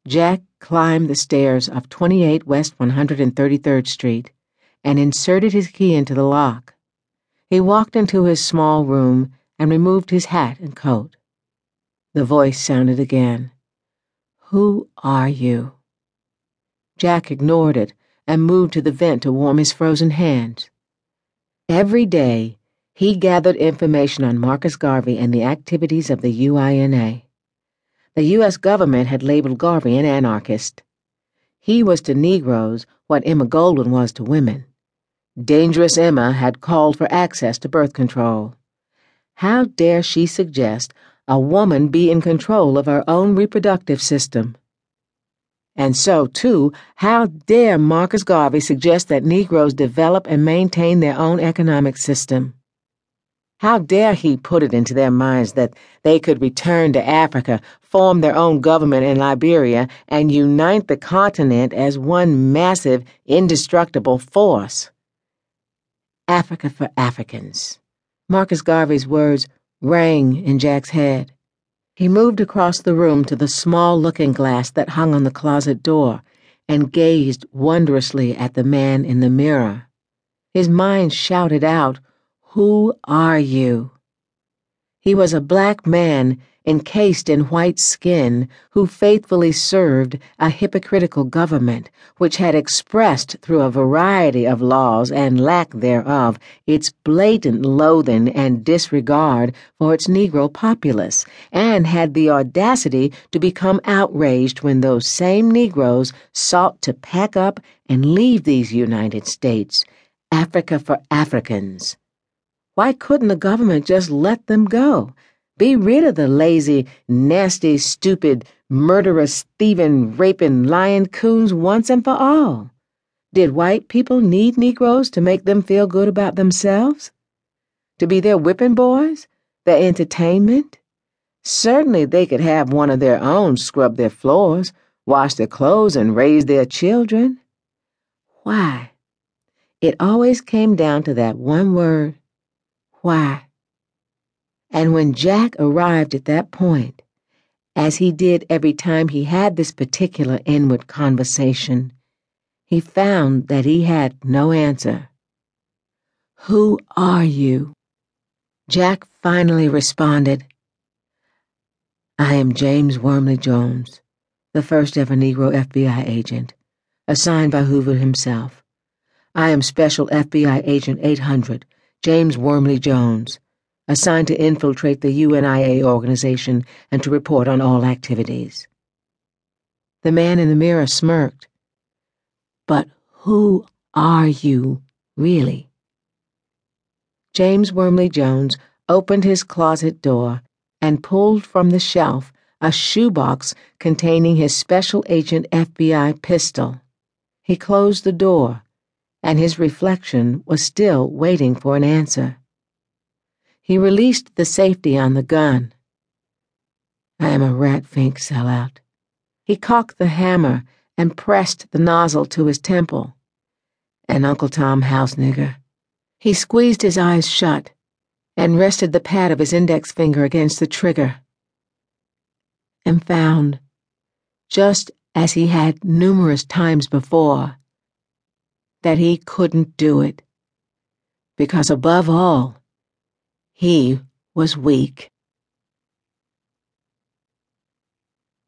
Jack climbed the stairs of 28 West 133rd Street and inserted his key into the lock. He walked into his small room and removed his hat and coat. The voice sounded again. "Who are you?" Jack ignored it and moved to the vent to warm his frozen hands. Every day, he gathered information on Marcus Garvey and the activities of the UINA. The U.S. government had labeled Garvey an anarchist. He was to Negroes what Emma Goldwyn was to women. Dangerous Emma had called for access to birth control. How dare she suggest a woman be in control of her own reproductive system? And so, too, how dare Marcus Garvey suggest that Negroes develop and maintain their own economic system? How dare he put it into their minds that they could return to Africa, form their own government in Liberia, and unite the continent as one massive, indestructible force? Africa for Africans. Marcus Garvey's words rang in Jack's head. He moved across the room to the small looking-glass that hung on the closet door and gazed wondrously at the man in the mirror. His mind shouted out, "Who are you?" He was a black man encased in white skin who faithfully served a hypocritical government which had expressed through a variety of laws and lack thereof its blatant loathing and disregard for its Negro populace, and had the audacity to become outraged when those same Negroes sought to pack up and leave these United States, Africa for Africans. Why couldn't the government just let them go? Be rid of the lazy, nasty, stupid, murderous, thieving, raping, lying coons once and for all? Did white people need Negroes to make them feel good about themselves? To be their whipping boys? Their entertainment? Certainly they could have one of their own scrub their floors, wash their clothes, and raise their children. Why? It always came down to that one word. Why? And when Jack arrived at that point, as he did every time he had this particular inward conversation, he found that he had no answer. "Who are you?" Jack finally responded. "I am James Wormley Jones, the first ever Negro FBI agent, assigned by Hoover himself. I am Special FBI Agent 800, James Wormley Jones, assigned to infiltrate the UNIA organization and to report on all activities." The man in the mirror smirked. "But who are you, really?" James Wormley Jones opened his closet door and pulled from the shelf a shoebox containing his Special Agent FBI pistol. He closed the door, and his reflection was still waiting for an answer. He released the safety on the gun. "I am a rat-fink sellout." He cocked the hammer and pressed the nozzle to his temple. "An Uncle Tom house nigger." He squeezed his eyes shut and rested the pad of his index finger against the trigger, and found, just as he had numerous times before, that he couldn't do it, because above all, he was weak.